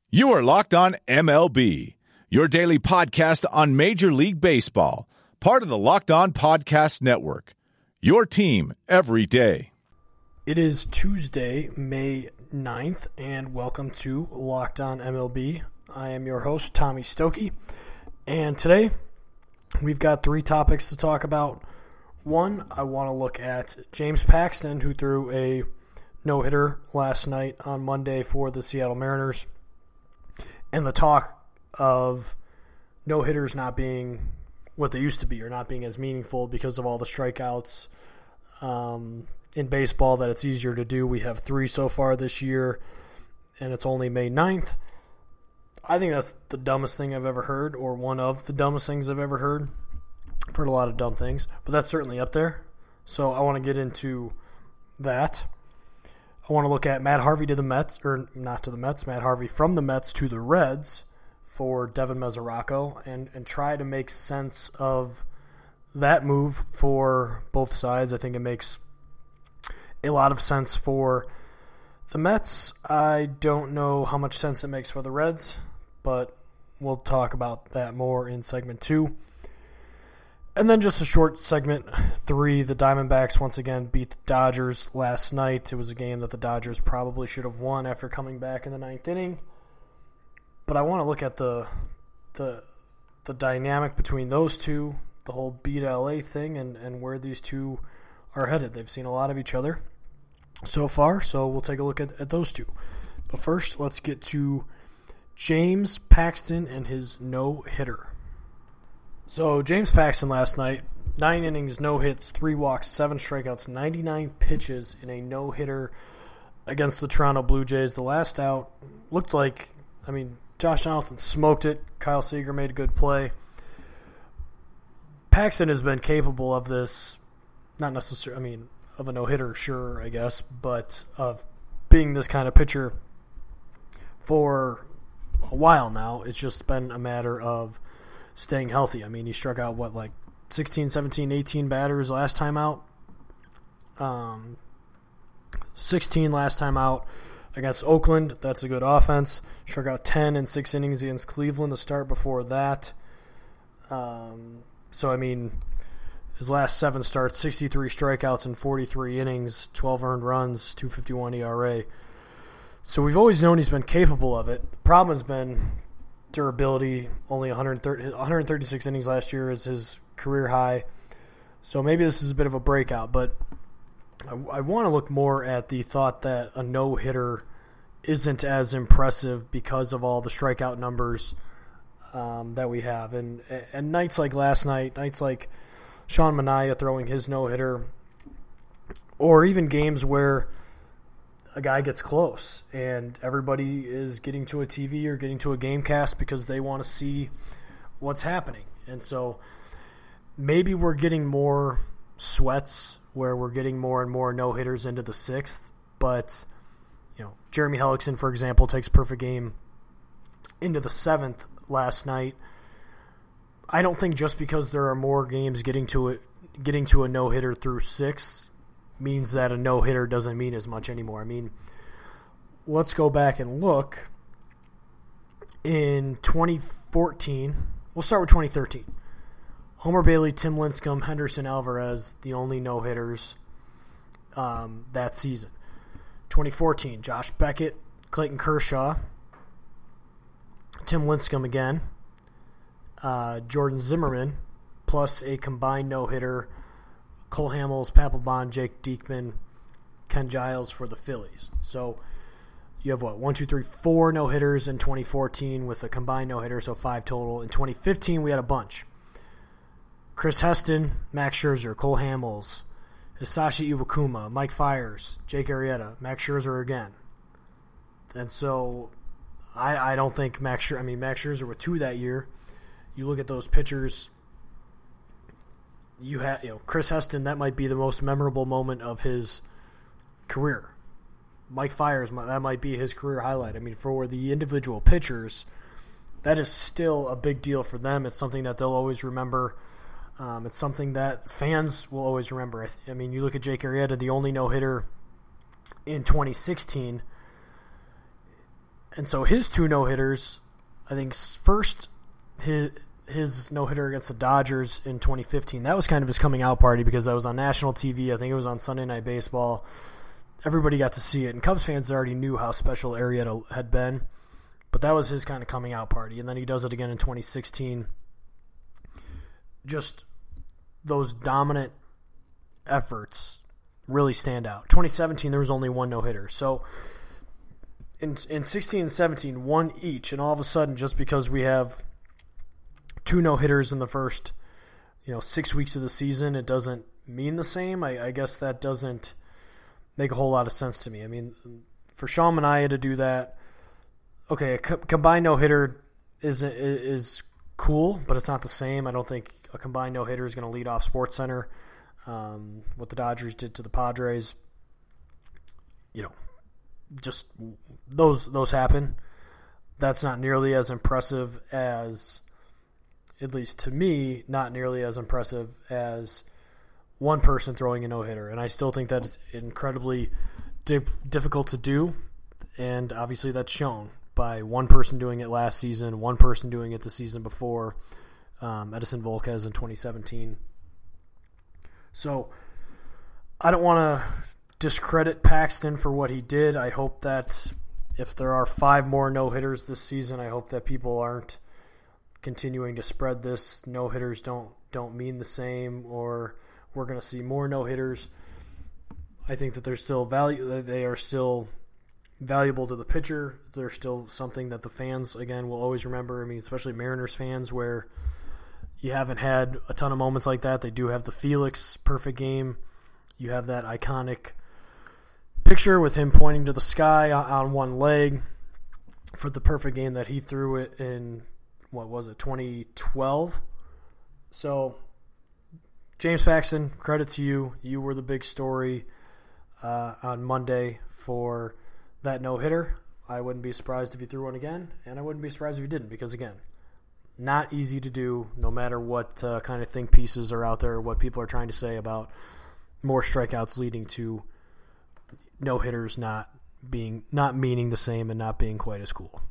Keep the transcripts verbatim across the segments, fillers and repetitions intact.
You are Locked On M L B, your daily podcast on Major League Baseball, part of the Locked On Podcast Network, your team every day. It is Tuesday, May ninth, and welcome to Locked On M L B. I am your host, Tommy Stokey, and today we've got three topics to talk about. One, I want to look at James Paxton, who threw a no-hitter last night on Monday for the Seattle Mariners, and the talk of no-hitters not being what they used to be or not being as meaningful because of all the strikeouts um, in baseball that it's easier to do. We have three so far this year, and it's only May ninth. I think that's the dumbest thing I've ever heard, or one of the dumbest things I've ever heard. I've heard a lot of dumb things, but that's certainly up there. So I want to get into that. I want to look at Matt Harvey to the Mets, or not to the Mets, Matt Harvey from the Mets to the Reds for Devin Mesoraco, and, and try to make sense of that move for both sides. I think it makes a lot of sense for the Mets. I don't know how much sense it makes for the Reds, but we'll talk about that more in segment two. And then just a short segment three, the Diamondbacks once again beat the Dodgers last night. It was a game that the Dodgers probably should have won after coming back in the ninth inning. But I want to look at the the the dynamic between those two, the whole beat L A thing, and, and where these two are headed. They've seen a lot of each other so far, so we'll take a look at, at those two. But first, let's get to James Paxton and his no-hitter. So James Paxton last night, nine innings, no hits, three walks, seven strikeouts, ninety-nine pitches in a no-hitter against the Toronto Blue Jays. The last out looked like, I mean, Josh Donaldson smoked it. Kyle Seager made a good play. Paxton has been capable of this, not necessarily, I mean, of a no-hitter, sure, I guess, but of being this kind of pitcher for a while now. It's just been a matter of staying healthy. I mean, he struck out, what, like sixteen, seventeen, eighteen batters last time out? Um, sixteen last time out against Oakland. That's a good offense. Struck out ten in six innings against Cleveland, the start before that. Um, so, I mean, his last seven starts, sixty-three strikeouts in forty-three innings, twelve earned runs, two fifty-one E R A. So we've always known he's been capable of it. The problem has been durability. Only one hundred thirty, one hundred thirty-six innings last year is his career high. So maybe this is a bit of a breakout, but I, I want to look more at the thought that a no-hitter isn't as impressive because of all the strikeout numbers um, that we have. And, and nights like last night, nights like Sean Manaea throwing his no-hitter, or even games where a guy gets close and everybody is getting to a T V or getting to a game cast because they want to see what's happening. And so maybe we're getting more sweats where we're getting more and more no-hitters into the sixth. But, you know, Jeremy Hellickson, for example, takes a perfect game into the seventh last night. I don't think just because there are more games getting to it, getting to a no-hitter through six means that a no-hitter doesn't mean as much anymore. I mean, let's go back and look. In twenty fourteen, we'll start with twenty thirteen. Homer Bailey, Tim Lincecum, Henderson Alvarez, the only no-hitters um, that season. twenty fourteen, Josh Beckett, Clayton Kershaw, Tim Lincecum again, uh, Jordan Zimmerman, plus a combined no-hitter, Cole Hamels, Papelbon, Jake Diekman, Ken Giles for the Phillies. So you have, what, one, two, three, four no-hitters in twenty fourteen with a combined no-hitter, so five total. In twenty fifteen, we had a bunch. Chris Heston, Max Scherzer, Cole Hamels, Hisashi Iwakuma, Mike Fiers, Jake Arrieta, Max Scherzer again. And so I, I don't think Max Scherzer, I mean, Max Scherzer with two that year. You look at those pitchers. You have, you know, Chris Heston, that might be the most memorable moment of his career. Mike Fiers, that might be his career highlight. I mean, for the individual pitchers, that is still a big deal for them. It's something that they'll always remember. Um, it's something that fans will always remember. I, th- I mean, you look at Jake Arrieta, the only no-hitter in twenty sixteen. And so his two no-hitters, I think first his, his no-hitter against the Dodgers in twenty fifteen, that was kind of his coming out party because that was on national T V. I think it was on Sunday Night Baseball. Everybody got to see it, and Cubs fans already knew how special Arrieta had been, but that was his kind of coming out party. And then he does it again in twenty sixteen. Just those dominant efforts really stand out. twenty seventeen, there was only one no-hitter. So in in sixteen and seventeen, one each, and all of a sudden, just because we have two no-hitters in the first, you know, six weeks of the season, it doesn't mean the same. I, I guess that doesn't make a whole lot of sense to me. I mean, for Sean Manaea to do that, okay, a co- combined no-hitter is is cool, but it's not the same. I don't think a combined no-hitter is going to lead off SportsCenter. Um, what the Dodgers did to the Padres, you know, just those those happen. That's not nearly as impressive as, at least to me, not nearly as impressive as one person throwing a no-hitter. And I still think that it's incredibly dif- difficult to do, and obviously that's shown by one person doing it last season, one person doing it the season before, um, Edinson Volquez in twenty seventeen. So I don't want to discredit Paxton for what he did. I hope that if there are five more no-hitters this season, I hope that people aren't continuing to spread this. No-hitters don't don't mean the same, or we're going to see more no-hitters. I think that they're still value. They are still valuable to the pitcher. They're still something that the fans, again, will always remember. I mean, especially Mariners fans, where you haven't had a ton of moments like that. They do have the Felix perfect game. You have that iconic picture with him pointing to the sky on one leg for the perfect game that he threw it in, what was it, twenty twelve? So, James Paxton, credit to you. You were the big story uh, on Monday for that no-hitter. I wouldn't be surprised if he threw one again, and I wouldn't be surprised if he didn't, because, again, not easy to do, no matter what uh, kind of think pieces are out there, or what people are trying to say about more strikeouts leading to no-hitters not being not meaning the same and not being quite as cool.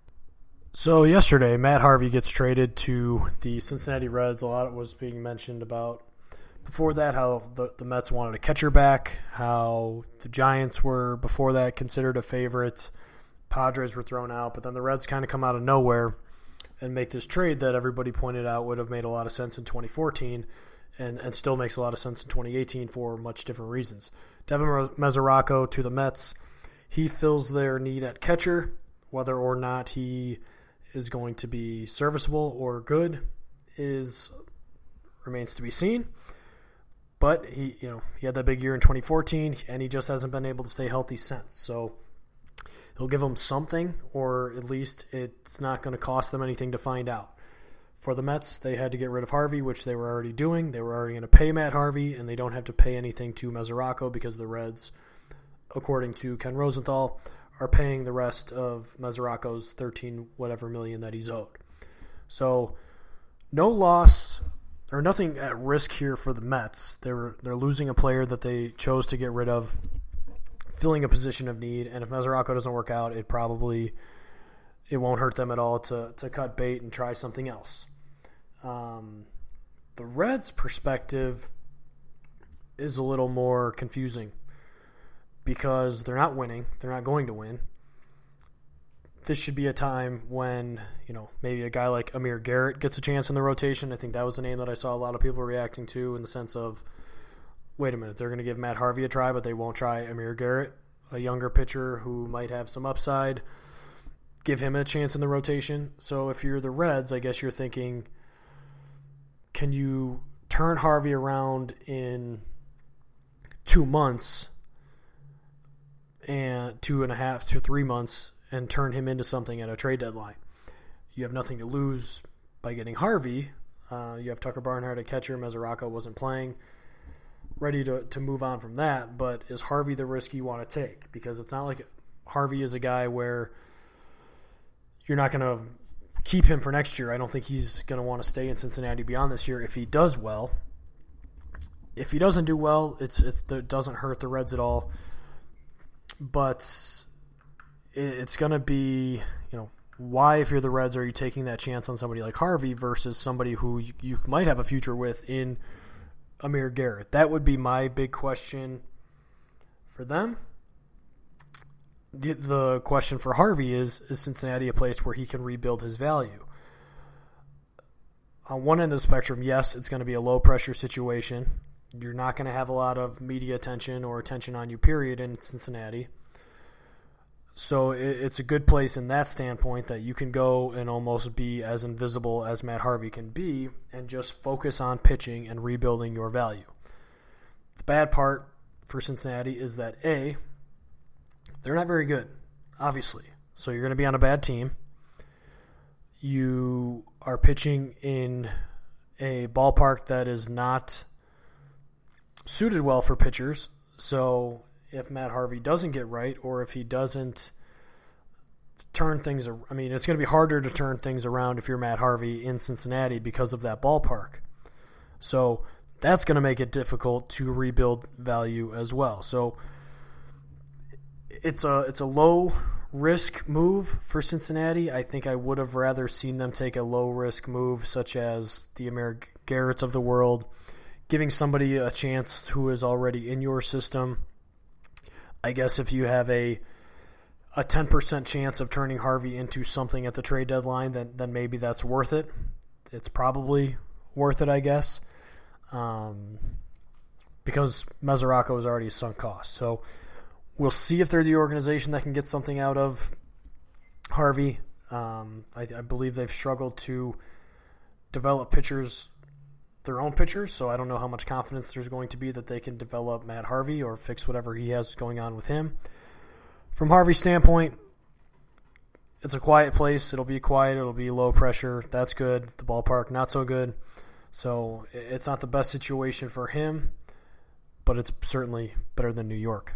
So yesterday, Matt Harvey gets traded to the Cincinnati Reds. A lot was being mentioned about before that how the, the Mets wanted a catcher back, how the Giants were before that considered a favorite, Padres were thrown out, but then the Reds kind of come out of nowhere and make this trade that everybody pointed out would have made a lot of sense in twenty fourteen and, and still makes a lot of sense in twenty eighteen for much different reasons. Devin Mesoraco to the Mets. He fills their need at catcher. Whether or not he is going to be serviceable or good is remains to be seen. But he, you know, he had that big year in twenty fourteen, and he just hasn't been able to stay healthy since. So he'll give them something, or at least it's not going to cost them anything to find out. For the Mets, they had to get rid of Harvey, which they were already doing. They were already going to pay Matt Harvey, and they don't have to pay anything to Mesoraco because the Reds, according to Ken Rosenthal, are paying the rest of Mesoraco's thirteen whatever million that he's owed. So no loss or nothing at risk here for the Mets. They were they're losing a player that they chose to get rid of, filling a position of need, and if Mesoraco doesn't work out, it probably it won't hurt them at all to to cut bait and try something else. Um, the Reds' perspective is a little more confusing because they're not winning. They're not going to win. This should be a time when, you know, maybe a guy like Amir Garrett gets a chance in the rotation. I think that was the name that I saw a lot of people reacting to, in the sense of, wait a minute, they're going to give Matt Harvey a try, but they won't try Amir Garrett, a younger pitcher who might have some upside. Give him a chance in the rotation. So if you're the Reds, I guess you're thinking, can you turn Harvey around in two months and two and a half to three months and turn him into something at a trade deadline? You have nothing to lose by getting Harvey. Uh, you have Tucker Barnhart at catcher. Mesoraco wasn't playing. Ready to, to move on from that, but is Harvey the risk you want to take? Because it's not like Harvey is a guy where you're not going to keep him for next year. I don't think he's going to want to stay in Cincinnati beyond this year if he does well. If he doesn't do well, it's, it's, it doesn't hurt the Reds at all. But it's going to be, you know, why, if you're the Reds, are you taking that chance on somebody like Harvey versus somebody who you, you might have a future with in Amir Garrett? That would be my big question for them. The, the question for Harvey is, is Cincinnati a place where he can rebuild his value? On one end of the spectrum, yes, it's going to be a low-pressure situation. You're not going to have a lot of media attention or attention on you, period, in Cincinnati. So it's a good place in that standpoint that you can go and almost be as invisible as Matt Harvey can be and just focus on pitching and rebuilding your value. The bad part for Cincinnati is that, A, they're not very good, obviously. So you're going to be on a bad team. You are pitching in a ballpark that is not suited well for pitchers. So if Matt Harvey doesn't get right, or if he doesn't turn things, I mean, it's going to be harder to turn things around if you're Matt Harvey in Cincinnati because of that ballpark. So that's going to make it difficult to rebuild value as well. So it's a it's a low risk move for Cincinnati. I think I would have rather seen them take a low risk move such as the Amir Garretts of the world, giving somebody a chance who is already in your system. I guess if you have a a ten percent chance of turning Harvey into something at the trade deadline, then then maybe that's worth it. It's probably worth it, I guess, um, because Mesoraco is already a sunk cost. So we'll see if they're the organization that can get something out of Harvey. Um, I, I believe they've struggled to develop pitchers, their own pitchers, so I don't know how much confidence there's going to be that they can develop Matt Harvey or fix whatever he has going on with him. From Harvey's standpoint, it's a quiet place. It'll be quiet. It'll be low pressure. That's good. The ballpark, not so good. So it's not the best situation for him, but it's certainly better than New York.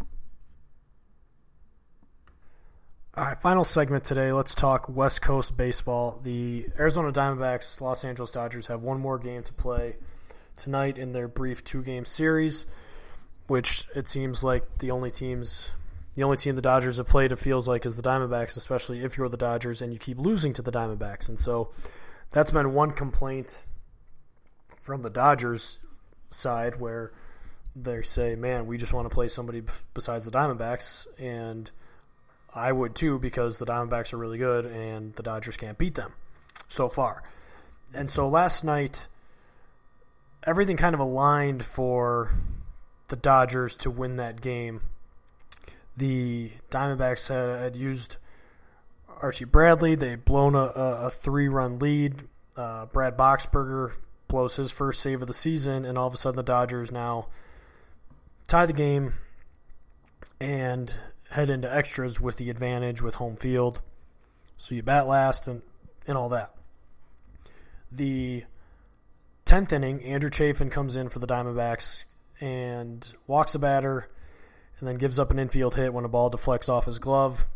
All right, final segment today. Let's talk West Coast baseball. The Arizona Diamondbacks, Los Angeles Dodgers have one more game to play tonight in their brief two-game series, which it seems like the only teams, the only team the Dodgers have played, it feels like, is the Diamondbacks, especially if you're the Dodgers and you keep losing to the Diamondbacks. And so that's been one complaint from the Dodgers side where they say, man, we just want to play somebody besides the Diamondbacks, and I would too, because the Diamondbacks are really good and the Dodgers can't beat them so far. And so last night, everything kind of aligned for the Dodgers to win that game. The Diamondbacks had, had used Archie Bradley. They'd blown a, a, a three-run lead. Uh, Brad Boxberger blows his first save of the season, and all of a sudden the Dodgers now tie the game and head into extras with the advantage with home field. So you bat last and, and all that. The tenth inning, Andrew Chafin comes in for the Diamondbacks and walks a batter and then gives up an infield hit when a ball deflects off his glove.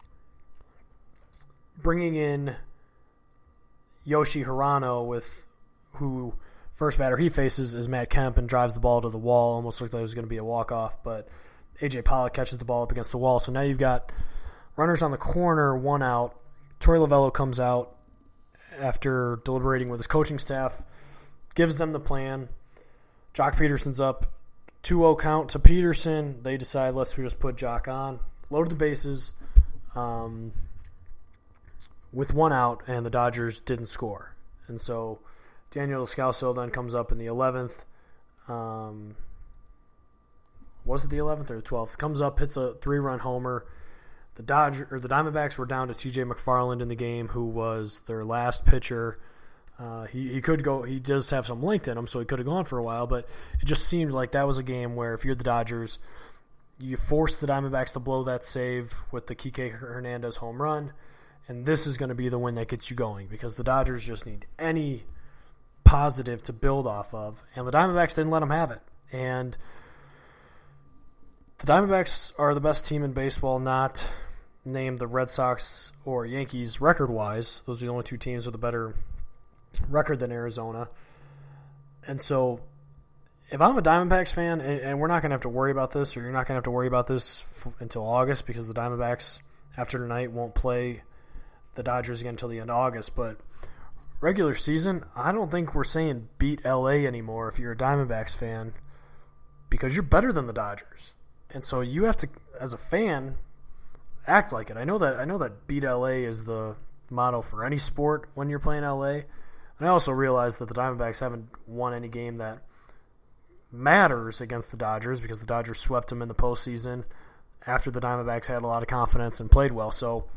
Bringing in Yoshi Hirano, with who first batter he faces is Matt Kemp, and drives the ball to the wall. Almost looked like it was going to be a walk-off, but A J Pollock catches the ball up against the wall. So now you've got runners on the corner, one out. Torey Lovullo comes out after deliberating with his coaching staff, gives them the plan. Jock Peterson's up, two oh count to Peterson. They decide, let's just put Jock on. Loaded the bases um, with one out, and the Dodgers didn't score. And so Daniel Descalso then comes up in the eleventh. Um, was it the eleventh or the twelfth? Comes up, hits a three-run homer. The Dodger or the Diamondbacks were down to T J McFarland in the game, who was their last pitcher. Uh, he he could go. He does have some length in him, so he could have gone for a while. But it just seemed like that was a game where if you're the Dodgers, you force the Diamondbacks to blow that save with the Kike Hernandez home run, and this is going to be the win that gets you going, because the Dodgers just need any positive to build off of, and the Diamondbacks didn't let them have it. And the Diamondbacks are the best team in baseball, not named the Red Sox or Yankees record-wise. Those are the only two teams with a better record than Arizona. And so if I'm a Diamondbacks fan, and, and we're not going to have to worry about this, or you're not going to have to worry about this f- until August, because the Diamondbacks after tonight, won't play the Dodgers again until the end of August. But regular season, I don't think we're saying beat L A anymore if you're a Diamondbacks fan, because you're better than the Dodgers. And so you have to, as a fan, act like it. I know that I know that beat L A is the motto for any sport when you're playing L A. And I also realize that the Diamondbacks haven't won any game that matters against the Dodgers because the Dodgers swept them in the postseason after the Diamondbacks had a lot of confidence and played well. So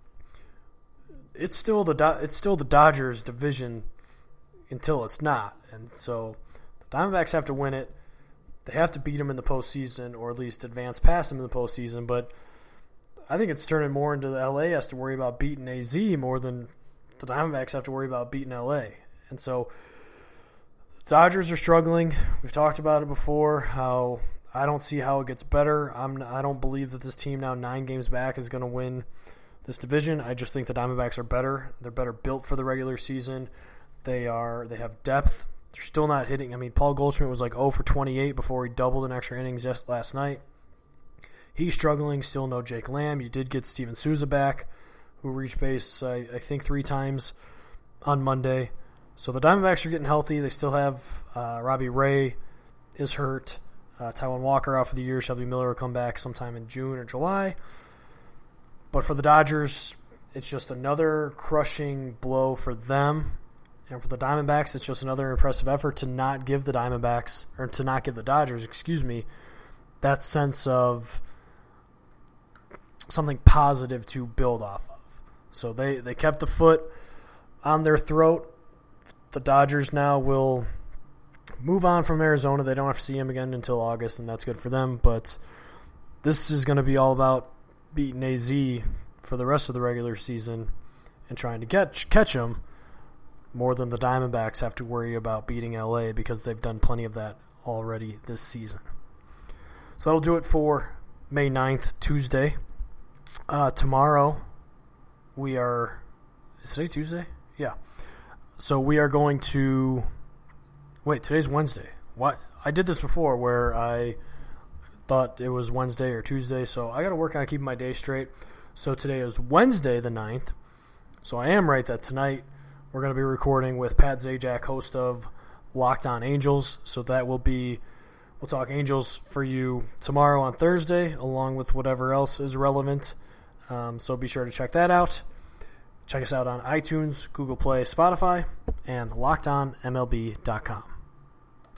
it's still the it's still the Dodgers division until it's not. And so the Diamondbacks have to win it. They have to beat them in the postseason, or at least advance past them in the postseason. But I think it's turning more into the L A has to worry about beating A Z more than the Diamondbacks have to worry about beating L A. And so the Dodgers are struggling. We've talked about it before, how I don't see how it gets better. I'm, I don't believe that this team now nine games back is going to win this division. I just think the Diamondbacks are better. They're better built for the regular season. They are. They have depth. They're still not hitting. I mean, Paul Goldschmidt was like oh for twenty-eight before he doubled in extra innings just last night. He's struggling. Still no Jake Lamb. You did get Steven Souza back, who reached base, I, I think, three times on Monday. So the Diamondbacks are getting healthy. They still have uh, Robbie Ray is hurt. Uh, Taijuan Walker out for the year. Shelby Miller will come back sometime in June or July. But for the Dodgers, it's just another crushing blow for them. And for the Diamondbacks, it's just another impressive effort to not give the Diamondbacks, or to not give the Dodgers, excuse me, that sense of something positive to build off of. So they, they kept the foot on their throat. The Dodgers now will move on from Arizona. They don't have to see him again until August, and that's good for them. But this is going to be all about beating A Z for the rest of the regular season and trying to catch catch them more than the Diamondbacks have to worry about beating L A, because they've done plenty of that already this season. So that'll do it for May ninth, Tuesday. Uh, tomorrow we are – is today Tuesday? Yeah. So we are going to – wait, today's Wednesday. What? I did this before where I thought it was Wednesday or Tuesday, so I got to work on keeping my day straight. So today is Wednesday the ninth. So I am right that tonight we're going to be recording with Pat Zajac, host of Locked On Angels. So that will be – we'll talk Angels for you tomorrow on Thursday, along with whatever else is relevant. Um, so be sure to check that out. Check us out on iTunes, Google Play, Spotify, and locked on M L B dot com.